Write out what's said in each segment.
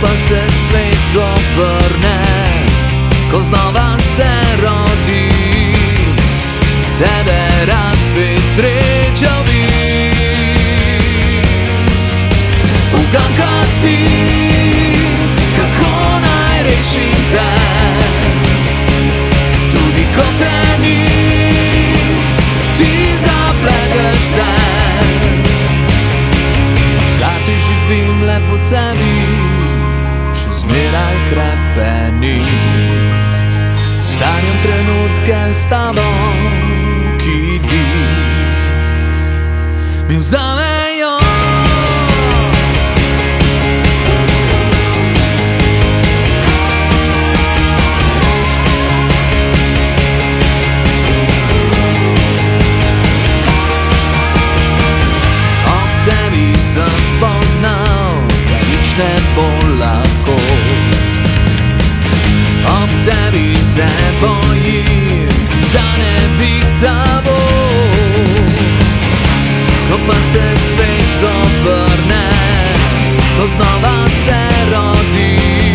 pa se svet obrne, ko znova se rodi, tebe rad spet srečal bi. Uganka si, kako naj rešim te, tudi ko te ni, ti zapleteš se. Zate živim le po tebi, še zmeraj hrepeni. Sanjam trenutke s tabo, ki mi vzamejo. Ob tebi sem spoznal, da nič ne bo lahko. Ob tebi se bojim, da ne bi tabo. Ko pa se svet obrne, ko znova se rodi,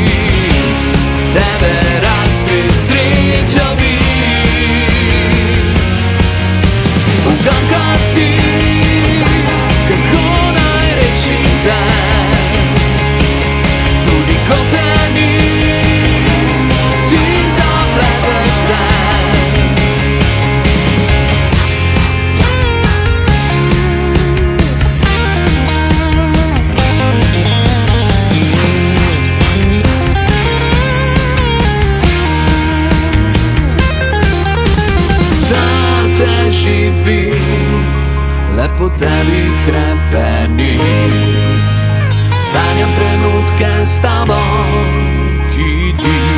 tebe rad spet srečal bi. Uganka si, kako naj rešim te, tudi ko te ni, ti zapleteš se. Zate živim, le po tebi hrepeni. Sanjam trenutke s tabo, ki